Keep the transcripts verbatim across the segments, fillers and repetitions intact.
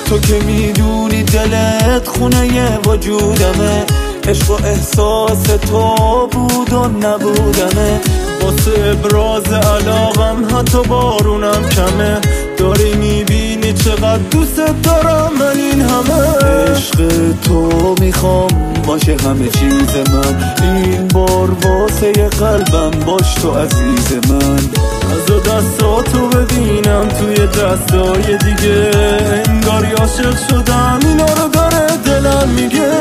تو که میدونی دلت خونه وجودمه، عشق و احساس تو بود و نبودمه. واسه ابراز علاقم حتی بارونم کمه، داری میبینی چقدر دوست دارم من این همه. عشق تو میخوام باشه همه چیز من، این بار واسه قلبم باش تو عزیز من. از دستاتو ببینم توی دستای دیگه، انگار عاشق شدم اینا رو داره دلم میگه.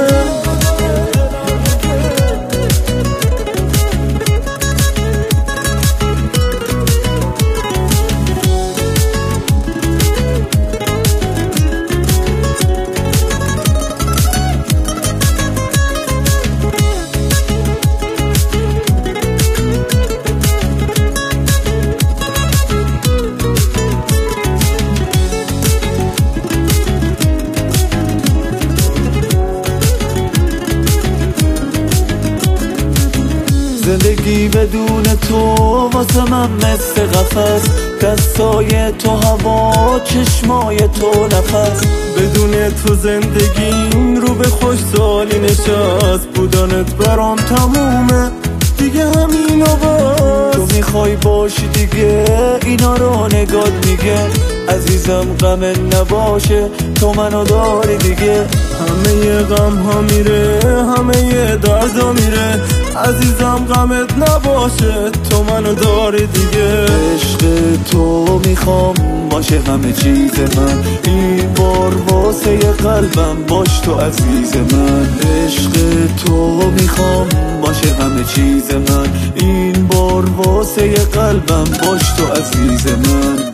زندگی بدون تو واسه من مثل قفس، دستای تو هوا، چشمای تو نفس. بدون تو زندگیم رو به خوشحالی نشست، بودنت برام تمومه دیگه همین آواز. تو میخوای باشی دیگه اینا رو نگات میگه، عزیزم غم نباشه تو منو داری دیگه. همه غم ها میره همه دردا میره، عزیزم غمت نباشه تو منو داری دیگه. عشق تو میخوام باشه همه چیز من، این بار واسه قلبم باش تو عزیز من. عشق تو میخوام باشه همه چیز من، این بار واسه قلبم باش تو عزیز من.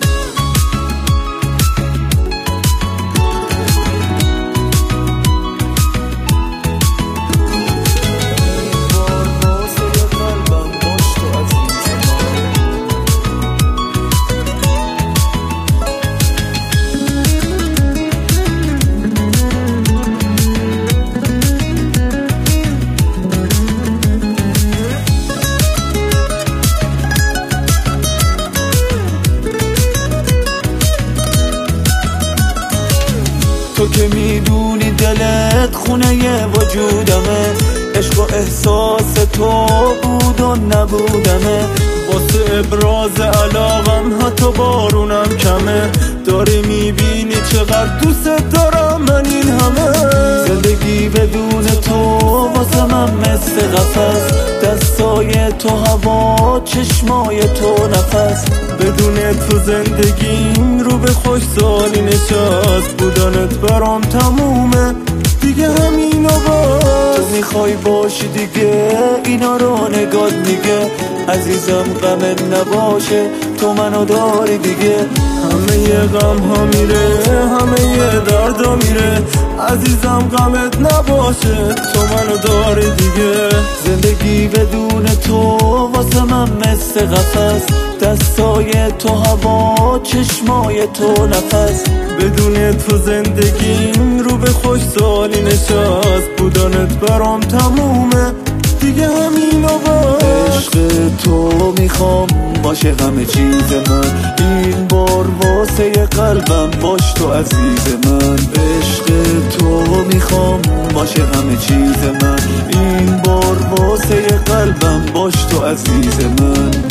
تو که میدونی دلت خونه وجودمه، عشق و احساس تو بود و نبودمه. واسه ابراز علاقم حتی بارونم کمه، داری میبینی چقدر دوست دارم من این همه. زندگی بدون تو واسه من مثل قفس، دستای تو هوا، چشمای تو نفس. بدون تو زندگیم رو به خوشحالی نشست، بودنت برام تمومه دیگه همین آواز. تو میخوای باشی دیگه اینا رو نگات میگه، عزیزم غمت نباشه تو منو داری دیگه. همه غم ها میره همه دردا میره، عزیزم غمت نباشه تو منو داری دیگه. زندگی بدون تو واسه من مثل قفس، دستای تو هوا، چشمای تو نفس. بدون تو زندگیم رو به خوشحالی نشست، بودنت برام تمومه دیگه همین آواز. عشق تو میخوام باشه همه چیز من، این بار واسه قلبم باش تو عزیز من. عشق تو میخوام باشه همه چیز من، این بار واسه قلبم باش تو عزیز من.